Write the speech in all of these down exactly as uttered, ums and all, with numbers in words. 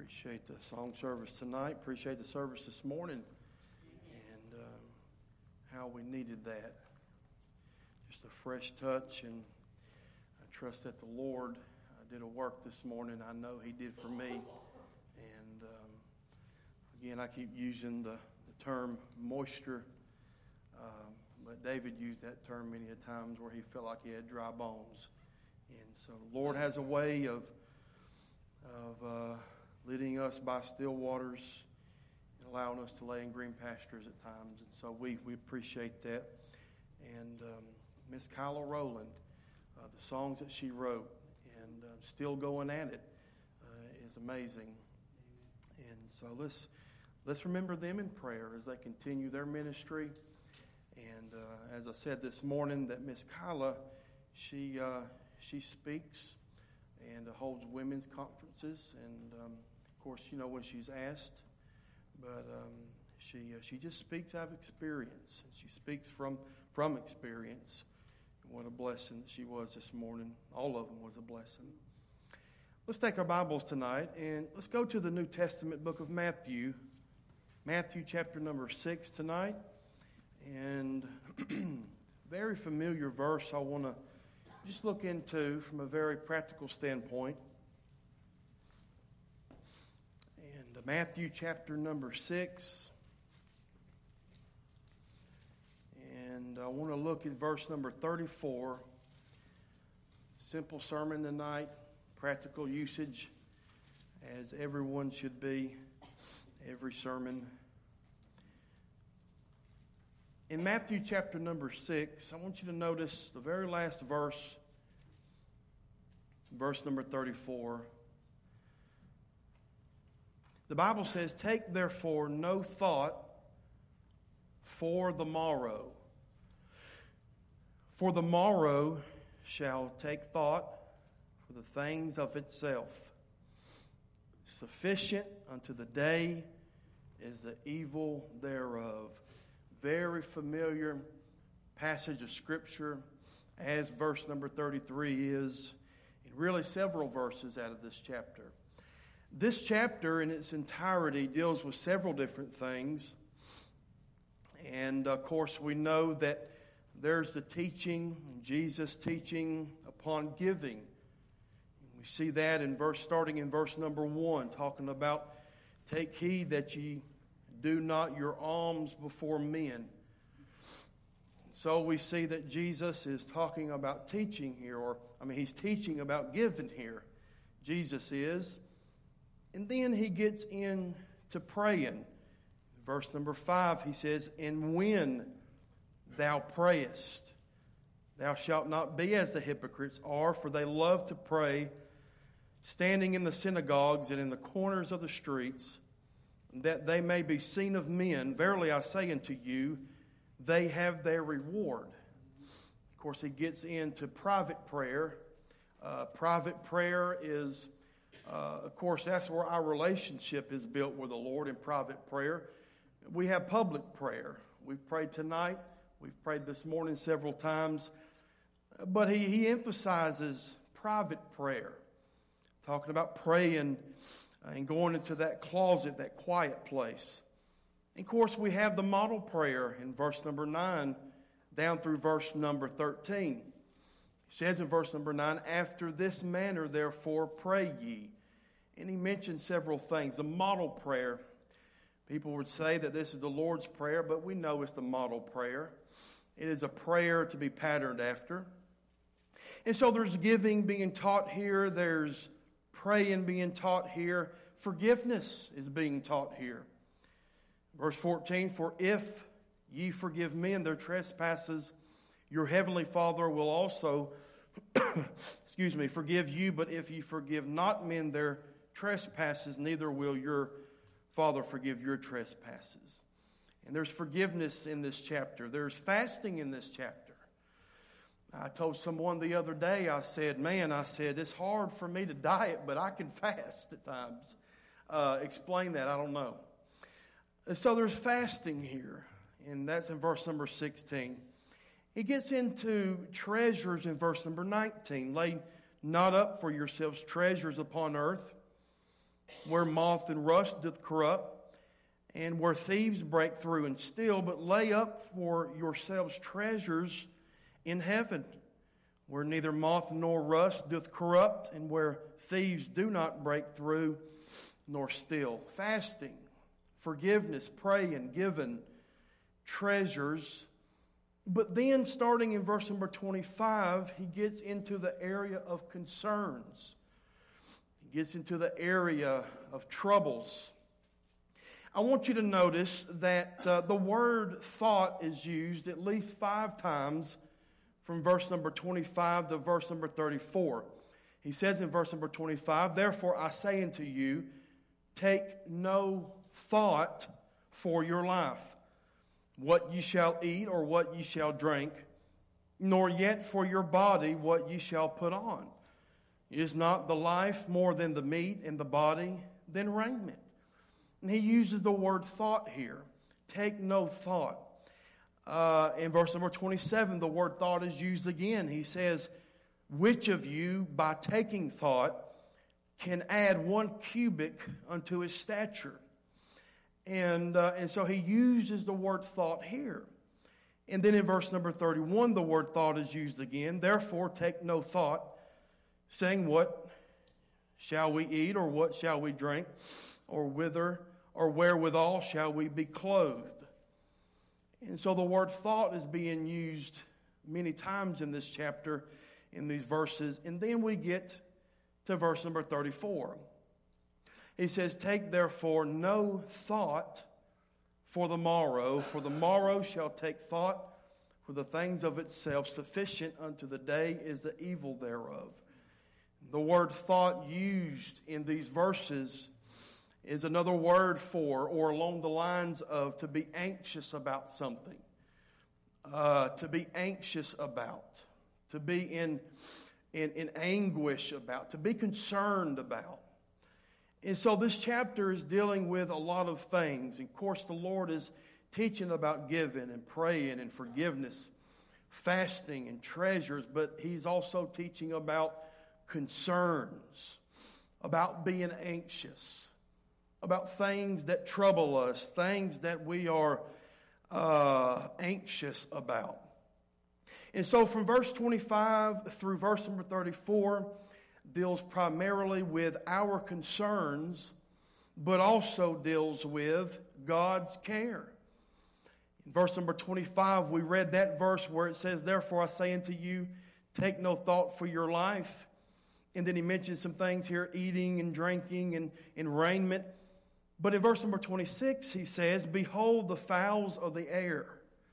Appreciate the song service tonight. Appreciate the service this morning, and um, how we needed that. Just a fresh touch, and I trust that the Lord uh, did a work this morning. I know He did for me, and um, again, I keep using the, the term moisture, um, but David used that term many a times where he felt like he had dry bones, and so the Lord has a way of of uh, leading us by still waters and allowing us to lay in green pastures at times. And so we, we appreciate that. And um, Miss Kyla Rowland, uh, the songs that she wrote and uh, still going at it uh, is amazing. And so let's let's remember them in prayer as they continue their ministry. And uh, as I said this morning, that Miss Kyla, she uh, she speaks and uh, holds women's conferences, and um, of course, you know, when she's asked, but um, she uh, she just speaks out of experience, and she speaks from from experience. And what a blessing that she was this morning. All of them was a blessing. Let's take our Bibles tonight, and let's go to the New Testament book of Matthew, Matthew chapter number six tonight, and very familiar verse I want to just look into from a very practical standpoint. And Matthew chapter number six. And I want to look at verse number thirty-four. Simple sermon tonight, practical usage, as everyone should be, every sermon. In Matthew chapter number six, I want you to notice the very last verse, verse number thirty-four. The Bible says, "Take therefore no thought for the morrow. For the morrow shall take thought for the things of itself. Sufficient unto the day is the evil thereof." Very familiar passage of Scripture, as verse number thirty-three is, and really several verses out of this chapter. This chapter in its entirety deals with several different things. And of course we know that there's the teaching, Jesus teaching upon giving. We see that in verse, starting in verse number one, talking about take heed that ye do not your alms before men. So we see that Jesus is talking about teaching here, or I mean he's teaching about giving here. Jesus is. And then he gets into praying. Verse number five, he says, "And when thou prayest, thou shalt not be as the hypocrites are, for they love to pray, standing in the synagogues and in the corners of the streets, that they may be seen of men. Verily I say unto you, they have their reward." Of course, he gets into private prayer. Uh, private prayer is, uh, of course, that's where our relationship is built with the Lord, in private prayer. We have public prayer. We've prayed tonight. We've prayed this morning several times. But he, he emphasizes private prayer, talking about praying and going into that closet, that quiet place. And of course, we have the model prayer in verse number nine down through verse number thirteen. It says in verse number nine, "After this manner, therefore, pray ye." And he mentions several things. The model prayer. People would say that this is the Lord's Prayer, but we know it's the model prayer. It is a prayer to be patterned after. And so there's giving being taught here. There's praying being taught here. Forgiveness is being taught here. Verse fourteen, "For if ye forgive men their trespasses, your heavenly Father will also, excuse me, forgive you. But if ye forgive not men their trespasses, neither will your Father forgive your trespasses." And there's forgiveness in this chapter. There's fasting in this chapter. I told someone the other day, I said, man, I said, it's hard for me to diet, but I can fast at times. Uh, explain that, I don't know. So there's fasting here, and that's in verse number sixteen. He gets into treasures in verse number nineteen. "Lay not up for yourselves treasures upon earth, where moth and rust doth corrupt, and where thieves break through and steal, but lay up for yourselves treasures in heaven, where neither moth nor rust doth corrupt, and where thieves do not break through nor steal. Fasting, forgiveness, praying, giving, treasures. But then, starting in verse number twenty-five, he gets into the area of concerns. He gets into the area of troubles. I want you to notice that uh, the word thought is used at least five times from verse number twenty-five to verse number thirty-four. He says in verse number twenty-five, "Therefore I say unto you, take no thought for your life, what ye shall eat or what ye shall drink, nor yet for your body what ye shall put on. Is not the life more than the meat, and the body than raiment?" And he uses the word thought here. Take no thought. Uh, in verse number twenty-seven, the word thought is used again. He says, "Which of you, by taking thought, can add one cubit unto his stature?" And, uh, and so he uses the word thought here. And then in verse number thirty-one, the word thought is used again. "Therefore take no thought, saying, what shall we eat, or what shall we drink, or whither or wherewithal shall we be clothed?" And so the word thought is being used many times in this chapter, in these verses. And then we get to verse number thirty-four. He says, "Take therefore no thought for the morrow, for the morrow shall take thought for the things of itself. Sufficient unto the day is the evil thereof." The word thought used in these verses is another word for, or along the lines of, to be anxious about something. Uh, to be anxious about. To be in, in, in anguish about. To be concerned about. And so this chapter is dealing with a lot of things. Of course, the Lord is teaching about giving and praying and forgiveness, fasting and treasures, but He's also teaching about concerns, about being anxious, about things that trouble us, things that we are uh, anxious about. And so from verse twenty-five through verse number thirty-four deals primarily with our concerns, but also deals with God's care. In verse number twenty-five, we read that verse where it says, "Therefore I say unto you, take no thought for your life." And then he mentions some things here, eating and drinking and, and raiment. But in verse number twenty-six, he says, "Behold the fowls of the air,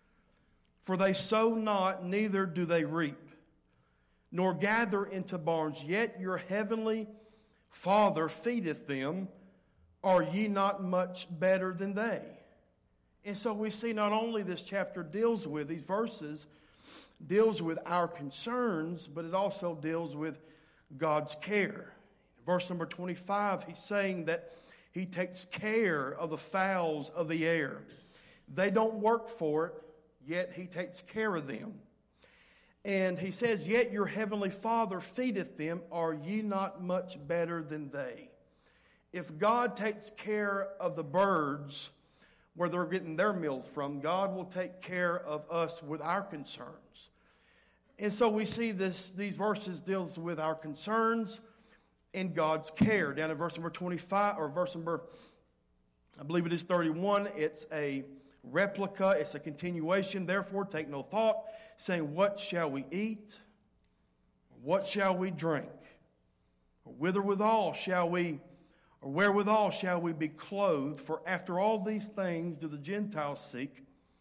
for they sow not, neither do they reap, nor gather into barns, yet your heavenly Father feedeth them. Are ye not much better than they?" And so we see not only this chapter deals with, these verses, deals with our concerns, but it also deals with God's care. In verse number twenty-five, he's saying that He takes care of the fowls of the air. They don't work for it, yet He takes care of them. And he says, "Yet your heavenly Father feedeth them. Are ye not much better than they?" If God takes care of the birds where they're getting their meals from, God will take care of us with our concerns. And so we see this; these verses deals with our concerns and God's care. Down in verse number twenty-five, or verse number, I believe it is thirty-one, it's a replica, it's a continuation. "Therefore take no thought, saying, what shall we eat? What shall we drink? Or whitherwithal shall we, or wherewithal shall we be clothed? For after all these things do the Gentiles seek.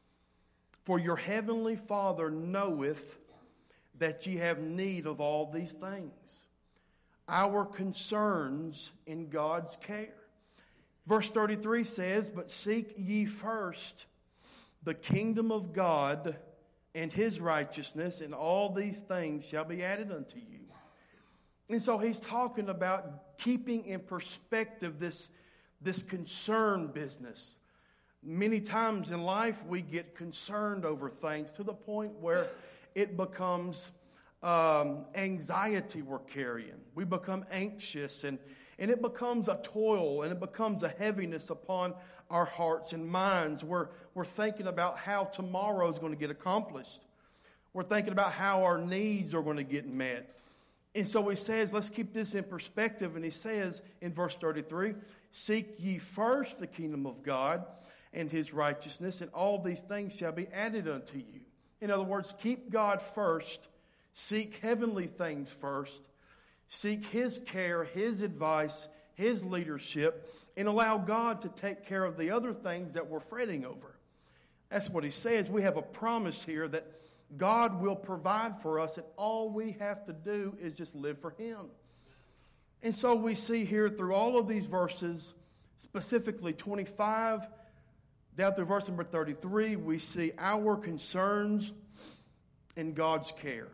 For your heavenly Father knoweth that ye have need of all these things." Our concerns in God's care. Verse thirty-three says, "But seek ye first the kingdom of God and His righteousness, and all these things shall be added unto you." And so he's talking about keeping in perspective this, this concern business. Many times in life we get concerned over things to the point where it becomes um, anxiety we're carrying. We become anxious, and, and it becomes a toil, and it becomes a heaviness upon our hearts and minds. We're, we're thinking about how tomorrow is going to get accomplished. We're thinking about how our needs are going to get met. And so he says, let's keep this in perspective. And he says in verse thirty-three, seek ye first the kingdom of God and his righteousness, and all these things shall be added unto you. In other words, keep God first. Seek heavenly things first. Seek his care, his advice, his leadership, and allow God to take care of the other things that we're fretting over. That's what he says. We have a promise here that God will provide for us, and all we have to do is just live for him. And so we see here through all of these verses, specifically twenty-five down through verse number thirty-three, we see our concerns and God's care.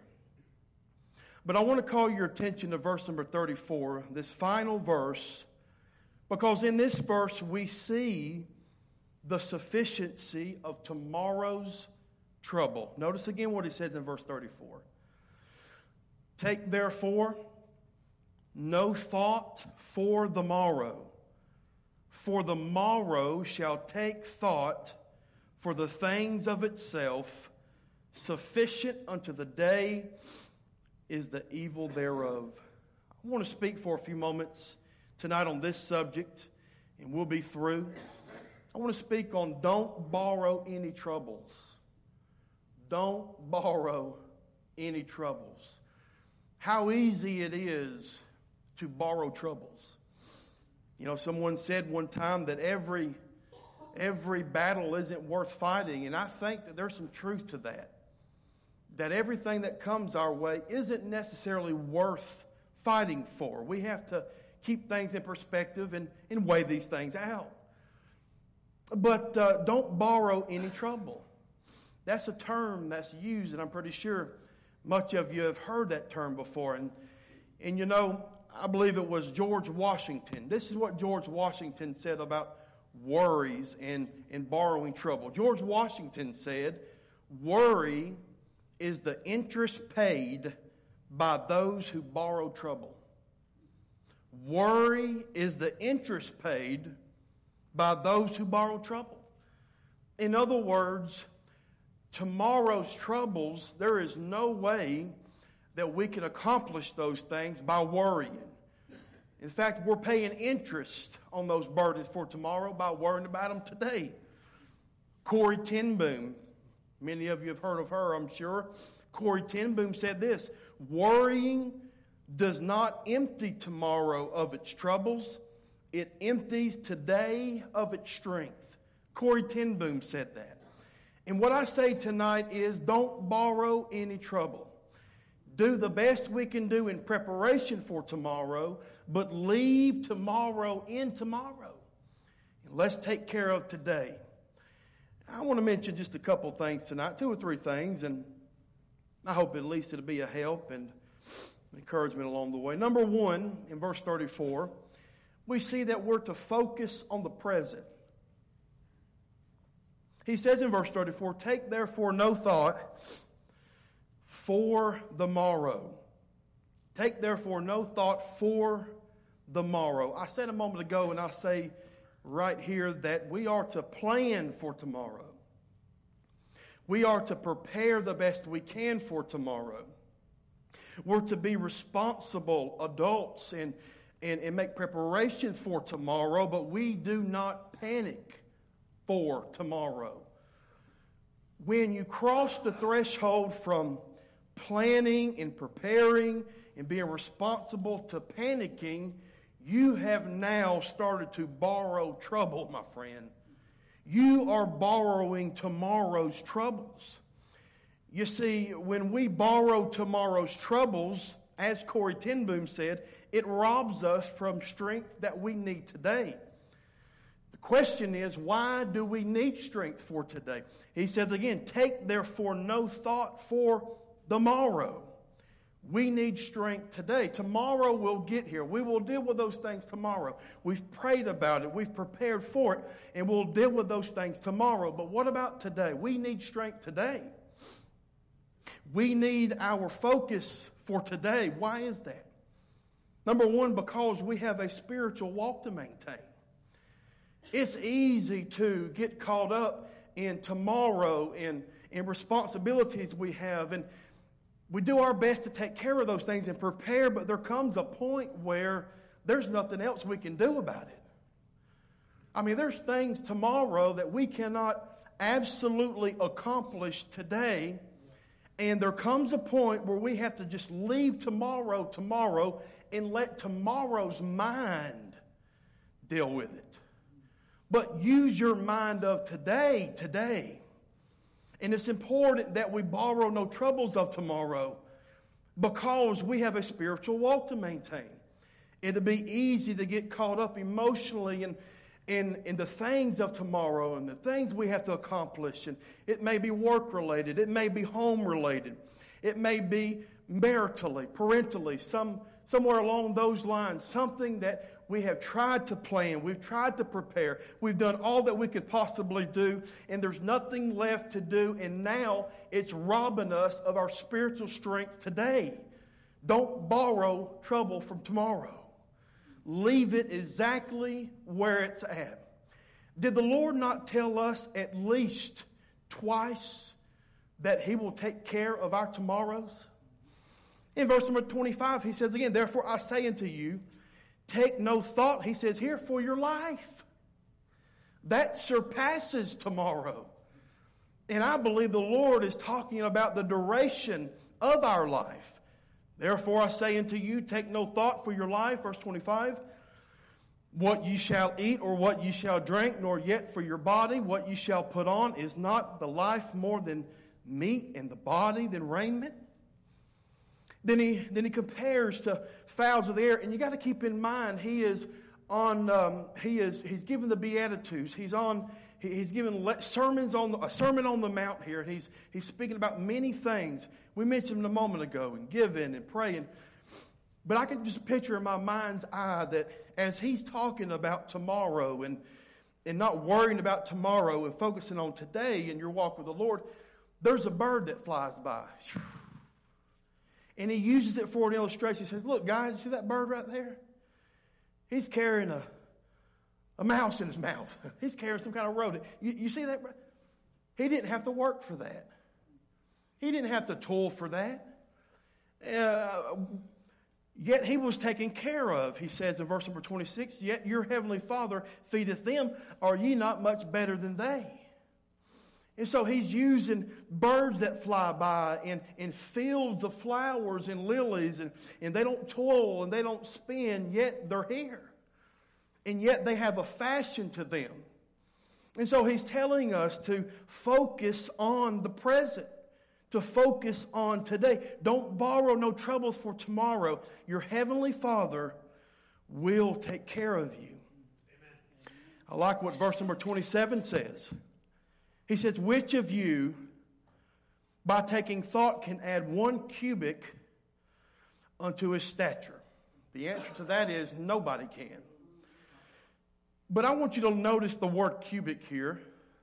But I want to call your attention to verse number thirty-four, this final verse, because in this verse we see the sufficiency of tomorrow's trouble. Notice again what he says in verse thirty-four. Take therefore no thought for the morrow, for the morrow shall take thought for the things of itself. Sufficient unto the day is the evil thereof. I want to speak for a few moments tonight on this subject, and we'll be through. I want to speak on don't borrow any troubles. Don't borrow any troubles. How easy it is to borrow troubles. You know, someone said one time that every every battle isn't worth fighting, and I think that there's some truth to that. That everything that comes our way isn't necessarily worth fighting for. We have to keep things in perspective and, and weigh these things out. But uh, don't borrow any trouble. That's a term that's used, and I'm pretty sure much of you have heard that term before. And, and you know, I believe it was George Washington. This is what George Washington said about worries and, and borrowing trouble. George Washington said, worry is the interest paid by those who borrow trouble. Worry is the interest paid by those who borrow trouble. In other words, tomorrow's troubles, there is no way that we can accomplish those things by worrying. In fact, we're paying interest on those burdens for tomorrow by worrying about them today. Corrie ten Boom, many of you have heard of her, I'm sure. Corrie ten Boom said this, worrying does not empty tomorrow of its troubles. It empties today of its strength. Corrie ten Boom said that. And what I say tonight is don't borrow any trouble. Do the best we can do in preparation for tomorrow, but leave tomorrow in tomorrow. And let's take care of today. I want to mention just a couple things tonight, two or three things, and I hope at least it'll be a help and encouragement along the way. Number one, in verse thirty-four, we see that we're to focus on the present. He says in verse thirty-four, take therefore no thought for the morrow. Take therefore no thought for the morrow. I said a moment ago, and I'll say right here, that we are to plan for tomorrow. We are to prepare the best we can for tomorrow. We're to be responsible adults and, and, and make preparations for tomorrow, but we do not panic for tomorrow. When you cross the threshold from planning and preparing and being responsible to panicking, you have now started to borrow trouble, my friend. You are borrowing tomorrow's troubles. You see, when we borrow tomorrow's troubles, as Corrie ten Boom said, it robs us from strength that we need today. The question is, why do we need strength for today? He says again, take therefore no thought for the morrow. We need strength today. Tomorrow we'll get here. We will deal with those things tomorrow. We've prayed about it. We've prepared for it. And we'll deal with those things tomorrow. But what about today? We need strength today. We need our focus for today. Why is that? Number one, because we have a spiritual walk to maintain. It's easy to get caught up in tomorrow and in responsibilities we have. And we do our best to take care of those things and prepare, but there comes a point where there's nothing else we can do about it. I mean, there's things tomorrow that we cannot absolutely accomplish today. And there comes a point where we have to just leave tomorrow, tomorrow, and let tomorrow's mind deal with it. But use your mind of today, today. And it's important that we borrow no troubles of tomorrow because we have a spiritual walk to maintain. It'll be easy to get caught up emotionally in, in, in the things of tomorrow and the things we have to accomplish. And it may be work-related. It may be home-related. It may be maritally, parentally, some, somewhere along those lines. Something that we have tried to plan. We've tried to prepare. We've done all that we could possibly do. And there's nothing left to do. And now it's robbing us of our spiritual strength today. Don't borrow trouble from tomorrow. Leave it exactly where it's at. Did the Lord not tell us at least twice that He will take care of our tomorrows? In verse number twenty-five, He says again, therefore I say unto you, take no thought, He says here, for your life. That surpasses tomorrow. And I believe the Lord is talking about the duration of our life. Therefore I say unto you, take no thought for your life, verse twenty-five, what ye shall eat or what ye shall drink, nor yet for your body what ye shall put on. Is not the life more than meat, and the body than raiment? Then he then he compares to fowls of the air, and you got to keep in mind he is on um, he is he's given the Beatitudes. He's on he, he's given le- sermons on the, a sermon on the mount here, and he's he's speaking about many things. We mentioned a moment ago, and giving and praying. But I can just picture in my mind's eye that as he's talking about tomorrow and, and not worrying about tomorrow and focusing on today in your walk with the Lord, there's a bird that flies by. And he uses it for an illustration. He says, look, guys, you see that bird right there? He's carrying a, a mouse in his mouth. He's carrying some kind of rodent. You, you see that? He didn't have to work for that. He didn't have to toil for that. Uh, yet he was taken care of, he says in verse number twenty-six, yet your heavenly Father feedeth them. Are ye not much better than they? And so he's using birds that fly by and, and fields of flowers and lilies, and, and they don't toil and they don't spin, yet they're here. And yet they have a fashion to them. And so he's telling us to focus on the present. To focus on today. Don't borrow no troubles for tomorrow. Your heavenly Father will take care of you. Amen. I like what verse number twenty-seven says. He says, which of you, by taking thought, can add one cubit unto his stature? The answer to that is nobody can. But I want you to notice the word cubic here.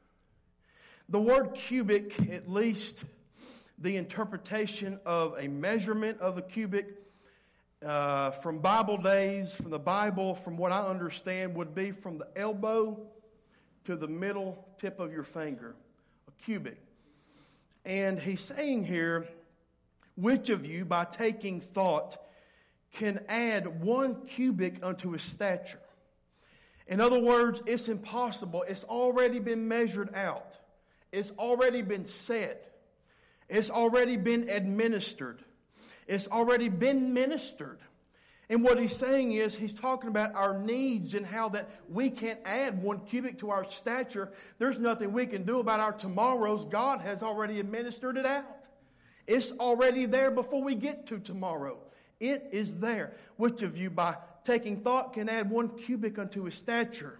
The word cubic, at least the interpretation of a measurement of a cubit uh, from Bible days, from the Bible, from what I understand, would be from the elbow to the middle tip of your finger, a cubit. And he's saying here, which of you, by taking thought, can add one cubit unto his stature? In other words, it's impossible. It's already been measured out. It's already been set. It's already been administered. It's already been ministered. And what he's saying is, he's talking about our needs and how that we can't add one cubit to our stature. There's nothing we can do about our tomorrows. God has already administered it out. It's already there before we get to tomorrow. It is there. Which of you, by taking thought, can add one cubit unto his stature?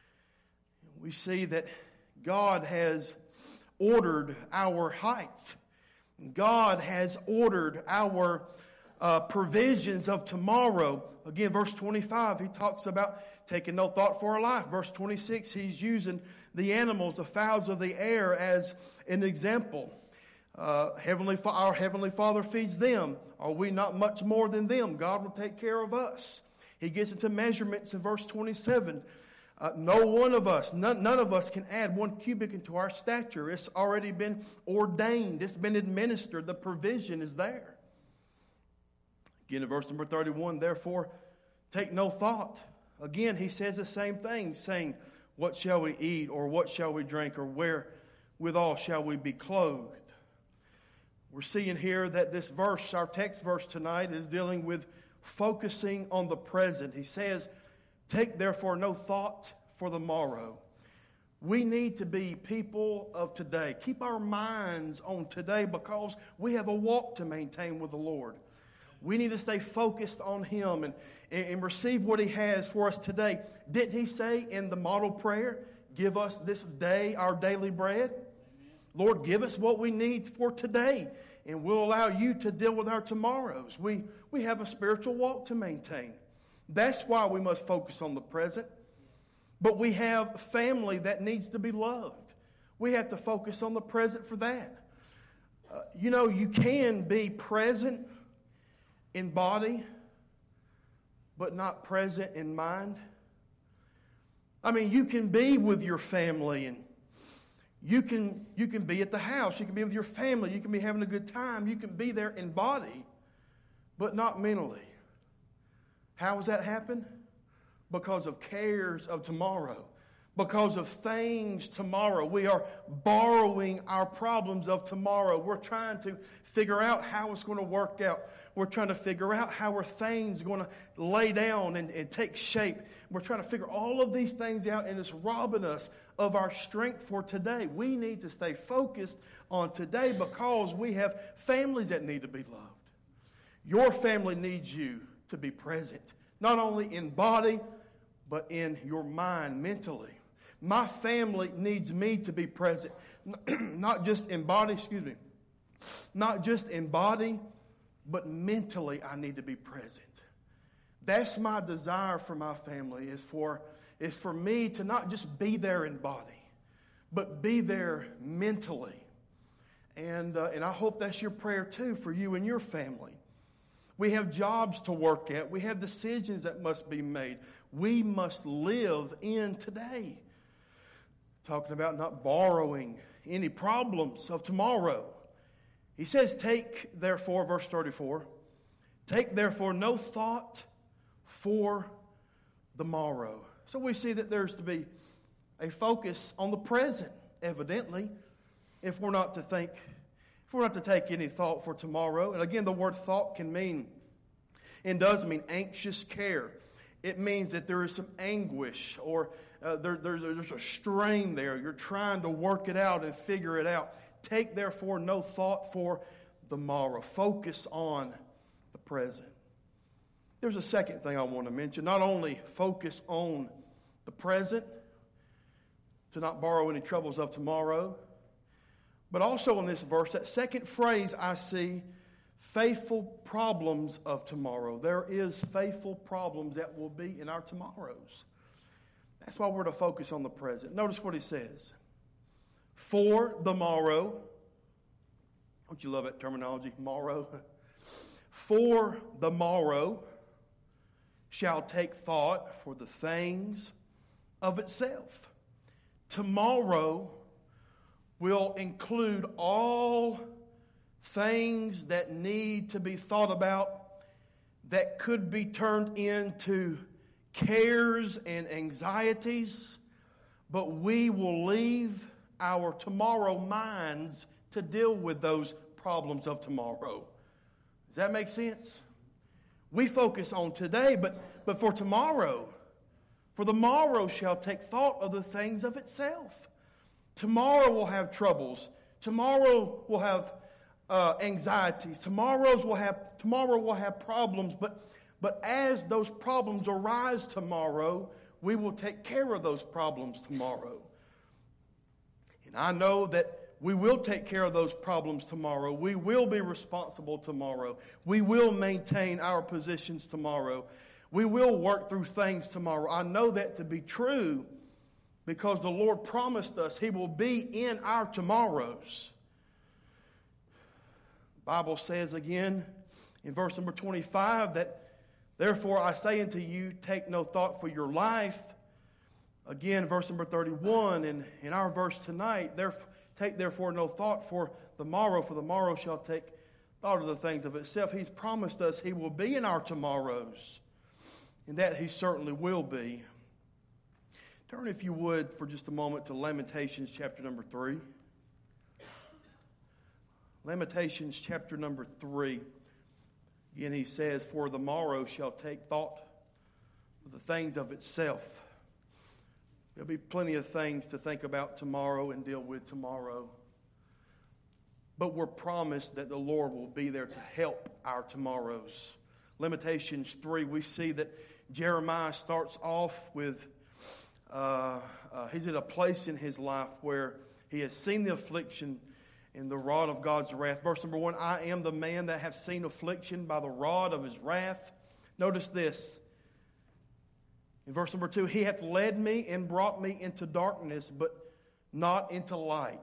We see that God has ordered our height. God has ordered our uh, provisions of tomorrow. Again, verse twenty-five, he talks about taking no thought for our life. Verse twenty-six, he's using the animals, the fowls of the air, as an example. Uh, Heavenly, our Heavenly Father feeds them. Are we not much more than them? God will take care of us. He gets into measurements in verse twenty-seven. Uh, no one of us, none, none of us can add one cubit into our stature. It's already been ordained. It's been administered. The provision is there. Again, in verse number thirty-one, therefore, take no thought. Again, he says the same thing, saying, what shall we eat, or what shall we drink, or wherewithal shall we be clothed? We're seeing here that this verse, our text verse tonight, is dealing with focusing on the present. He says, take therefore no thought for the morrow. We need to be people of today. Keep our minds on today because we have a walk to maintain with the Lord. We need to stay focused on Him and, and receive what He has for us today. Didn't He say in the model prayer, give us this day our daily bread? Lord, give us what we need for today, and we'll allow you to deal with our tomorrows. We, we have a spiritual walk to maintain. That's why we must focus on the present. But we have family that needs to be loved. We have to focus on the present for that. Uh, you know, you can be present in body, but not present in mind. I mean, you can be with your family, and you can you can be at the house. You can be with your family. You can be having a good time. You can be there in body, but not mentally. How does that happen? Because of cares of tomorrow. Because of things tomorrow. We are borrowing our problems of tomorrow. We're trying to figure out how it's going to work out. We're trying to figure out how our things going to lay down and, and take shape. We're trying to figure all of these things out, and it's robbing us of our strength for today. We need to stay focused on today because we have families that need to be loved. Your family needs you to be present, not only in body, but in your mind, mentally. My family needs me to be present, not just in body, excuse me, not just in body, but mentally I need to be present. That's my desire for my family, is for, is for me to not just be there in body, but be there mentally. And, uh, and I hope that's your prayer too for you and your family. We have jobs to work at. We have decisions that must be made. We must live in today. Talking about not borrowing any problems of tomorrow. He says, take therefore, verse thirty-four, take therefore no thought for the morrow. So we see that there's to be a focus on the present, evidently, if we're not to think, if we're not to take any thought for tomorrow. And again, the word thought can mean, and does mean anxious care. It means that there is some anguish or uh, there, there, there's a strain there. You're trying to work it out and figure it out. Take, therefore, no thought for the morrow. Focus on the present. There's a second thing I want to mention. Not only focus on the present, to not borrow any troubles of tomorrow, but also in this verse, that second phrase I see, faithful problems of tomorrow. There is faithful problems that will be in our tomorrows. That's why we're to focus on the present. Notice what he says. For the morrow. Don't you love that terminology? Morrow. For the morrow shall take thought for the things of itself. Tomorrow will include all things that need to be thought about that could be turned into cares and anxieties, but we will leave our tomorrow minds to deal with those problems of tomorrow. Does that make sense? We focus on today, but, but for tomorrow, for the morrow shall take thought of the things of itself. Tomorrow will have troubles. Tomorrow will have uh, anxieties. Tomorrow's will have tomorrow will have problems. But but as those problems arise tomorrow, we will take care of those problems tomorrow. And I know that we will take care of those problems tomorrow. We will be responsible tomorrow. We will maintain our positions tomorrow. We will work through things tomorrow. I know that to be true because the Lord promised us He will be in our tomorrows. The Bible says again in verse number twenty-five that, therefore I say unto you, take no thought for your life. Again, verse number thirty-one, and in our verse tonight, therefore, take therefore no thought for the morrow, for the morrow shall take thought of the things of itself. He's promised us He will be in our tomorrows, and that He certainly will be. Turn, if you would, for just a moment to Lamentations chapter number three. Lamentations chapter number three. Again, he says, for the morrow shall take thought of the things of itself. There'll be plenty of things to think about tomorrow and deal with tomorrow. But we're promised that the Lord will be there to help our tomorrows. Lamentations three, we see that Jeremiah starts off with, uh, uh, he's at a place in his life where he has seen the affliction and the rod of God's wrath. Verse number one, I am the man that have seen affliction by the rod of His wrath. Notice this. In verse number two, He hath led me and brought me into darkness, but not into light.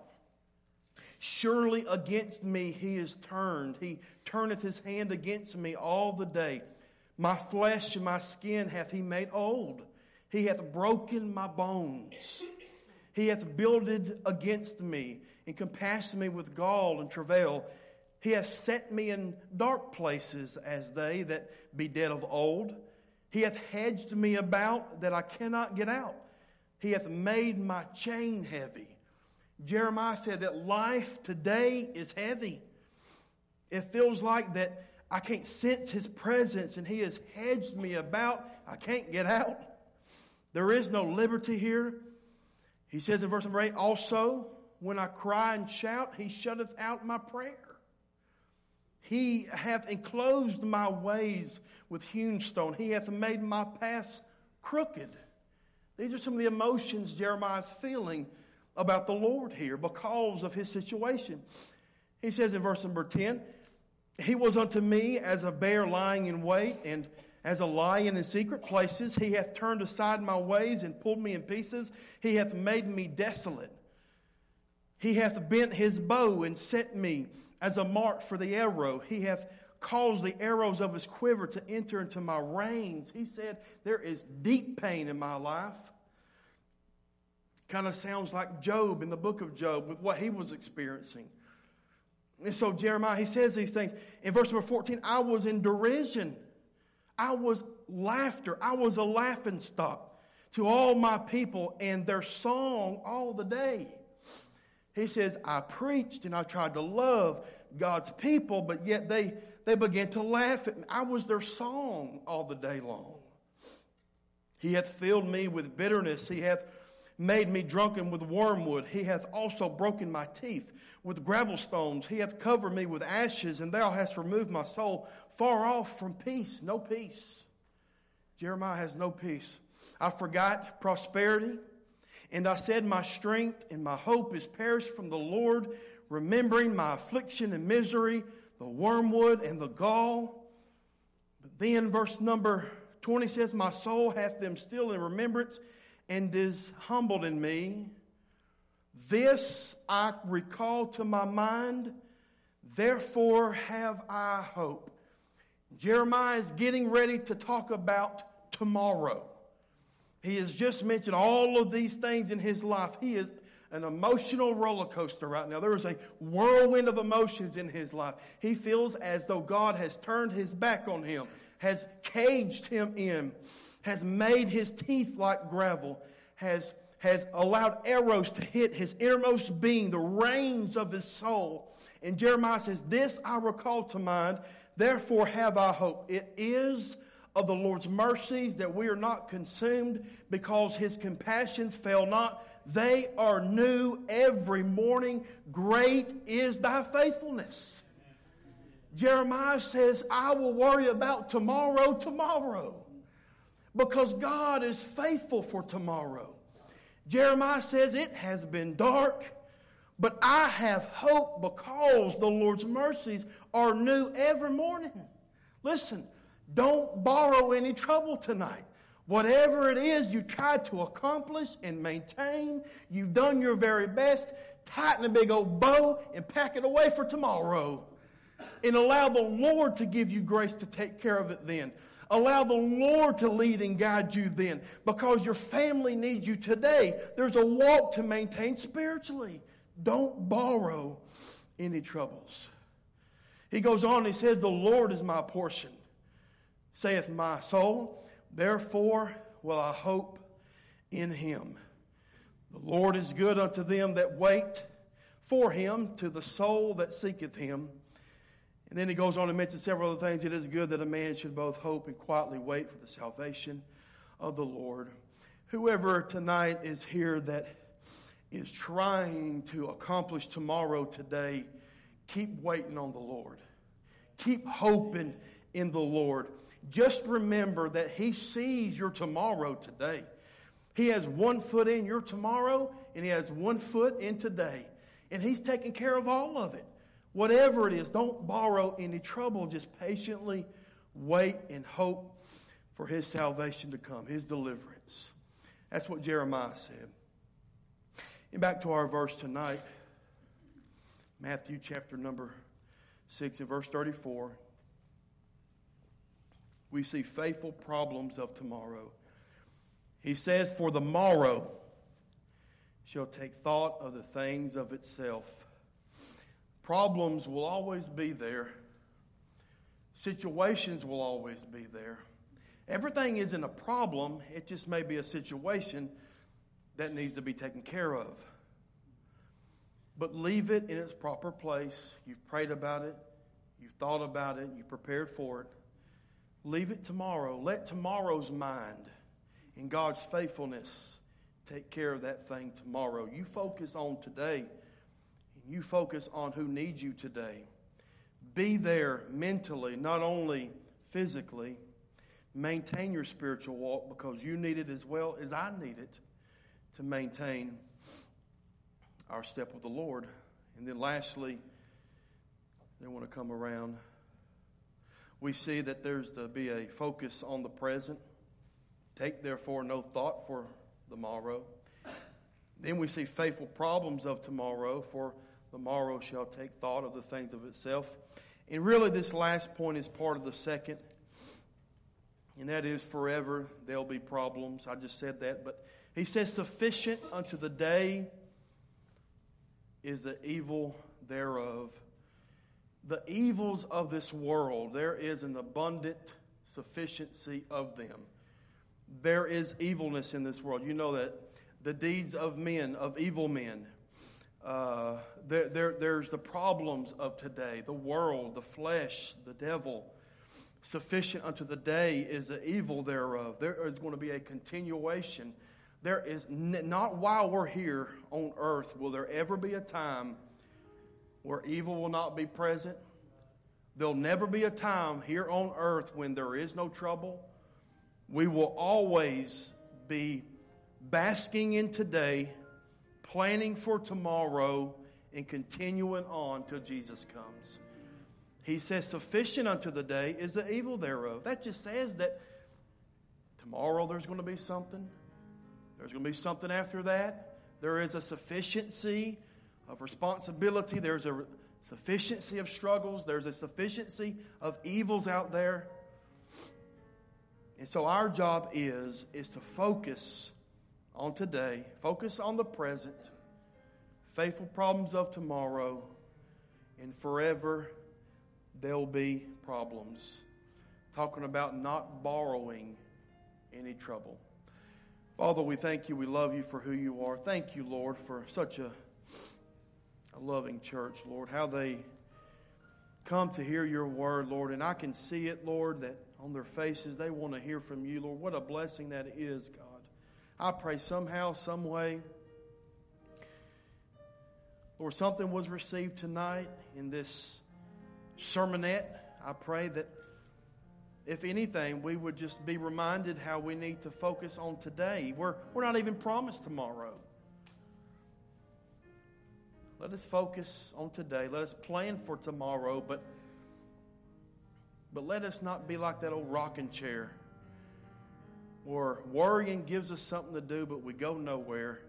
Surely against me He is turned. He turneth His hand against me all the day. My flesh and my skin hath He made old. He hath broken my bones. He hath builded against me, and compassed me with gall and travail. He hath set me in dark places as they that be dead of old. He hath hedged me about that I cannot get out. He hath made my chain heavy. Jeremiah said that life today is heavy. It feels like that I can't sense His presence, and He has hedged me about. I can't get out. There is no liberty here. He says in verse number eight, also, when I cry and shout, He shutteth out my prayer. He hath enclosed my ways with hewn stone. He hath made my paths crooked. These are some of the emotions Jeremiah is feeling about the Lord here because of his situation. He says in verse number ten, He was unto me as a bear lying in wait, and as a lion in secret places. He hath turned aside my ways and pulled me in pieces. He hath made me desolate. He hath bent His bow and set me as a mark for the arrow. He hath caused the arrows of His quiver to enter into my reins. He said, there is deep pain in my life. Kind of sounds like Job in the book of Job with what he was experiencing. And so Jeremiah, he says these things. In verse number fourteen, I was in derision. I was laughter. I was a laughing stock to all my people and their song all the day. He says, I preached and I tried to love God's people, but yet they, they began to laugh at me. I was their song all the day long. He hath filled me with bitterness. He hath made me drunken with wormwood. He hath also broken my teeth with gravel stones. He hath covered me with ashes, and thou hast removed my soul far off from peace. No peace. Jeremiah has no peace. I forgot prosperity, and I said, my strength and my hope is perished from the Lord, remembering my affliction and misery, the wormwood and the gall. But then verse number twenty says, my soul hath them still in remembrance, and is humbled in me. This I recall to my mind, therefore have I hope. Jeremiah is getting ready to talk about tomorrow. He has just mentioned all of these things in his life. He is an emotional roller coaster right now. There is a whirlwind of emotions in his life. He feels as though God has turned His back on him, has caged him in, has made his teeth like gravel, has, has allowed arrows to hit his innermost being, the reins of his soul. And Jeremiah says, this I recall to mind, therefore have I hope. It is of the Lord's mercies that we are not consumed, because His compassions fail not. They are new every morning. Great is thy faithfulness. Jeremiah says, I will worry about tomorrow, tomorrow, because God is faithful for tomorrow. Jeremiah says, it has been dark, but I have hope because the Lord's mercies are new every morning. Listen, don't borrow any trouble tonight. Whatever it is you tried to accomplish and maintain, you've done your very best. Tighten a big old bow and pack it away for tomorrow. And allow the Lord to give you grace to take care of it then. Allow the Lord to lead and guide you then. Because your family needs you today. There's a walk to maintain spiritually. Don't borrow any troubles. He goes on and he says, the Lord is my portion, saith my soul. Therefore will I hope in him. The Lord is good unto them that wait for him, to the soul that seeketh him. And then he goes on to mention several other things. It is good that a man should both hope and quietly wait for the salvation of the Lord. Whoever tonight is here that is trying to accomplish tomorrow today, keep waiting on the Lord. Keep hoping in the Lord. Just remember that he sees your tomorrow today. He has one foot in your tomorrow, and he has one foot in today. And he's taking care of all of it. Whatever it is, don't borrow any trouble. Just patiently wait and hope for his salvation to come, his deliverance. That's what Jeremiah said. And back to our verse tonight, Matthew chapter number six and verse thirty-four. We see faithful problems of tomorrow. He says, for the morrow shall take thought of the things of itself. Problems will always be there. Situations will always be there. Everything isn't a problem. It just may be a situation that needs to be taken care of. But leave it in its proper place. You've prayed about it. You've thought about it. You prepared for it. Leave it tomorrow. Let tomorrow's mind and God's faithfulness take care of that thing tomorrow. You focus on today. And you focus on who needs you today. Be there mentally, not only physically. Maintain your spiritual walk because you need it as well as I need it to maintain our step with the Lord. And then lastly, they want to come around. We see that there's to be a focus on the present. Take therefore no thought for the morrow. Then we see faithful problems of tomorrow, for the morrow shall take thought of the things of itself. And really this last point is part of the second. And that is forever there'll be problems. I just said that. But he says, sufficient unto the day is the evil thereof. The evils of this world, there is an abundant sufficiency of them. There is evilness in this world. You know that the deeds of men, of evil men. Uh, there, there, there's the problems of today, the world, the flesh, the devil. Sufficient unto the day is the evil thereof. There is going to be a continuation. There is n- not while we're here on earth will there ever be a time where evil will not be present. There'll never be a time here on earth when there is no trouble. We will always be basking in today, planning for tomorrow, and continuing on till Jesus comes. He says, sufficient unto the day is the evil thereof. That just says that tomorrow there's going to be something. There's going to be something after that. There is a sufficiency of responsibility. There's a sufficiency of struggles. There's a sufficiency of evils out there. And so our job is, is to focus on today, focus on the present, faithful problems of tomorrow, and forever there'll be problems. Talking about not borrowing any trouble. Father, we thank you. We love you for who you are. Thank you, Lord, for such a, a loving church, Lord. How they come to hear your word, Lord. And I can see it, Lord, that on their faces they want to hear from you, Lord. What a blessing that is, God. I pray somehow, some way, Lord, something was received tonight in this sermonette. I pray that if anything, we would just be reminded how we need to focus on today. We're, we're not even promised tomorrow. Let us focus on today. Let us plan for tomorrow, but, but let us not be like that old rocking chair where worrying gives us something to do, but we go nowhere.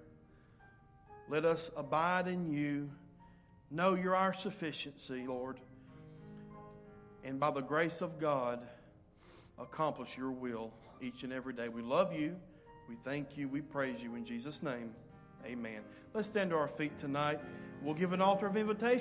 Let us abide in you. Know you're our sufficiency, Lord. and by the grace of God, accomplish your will each and every day. We love you. We thank you. We praise you in Jesus' name. Amen. Let's stand to our feet tonight. We'll give an altar of invitation.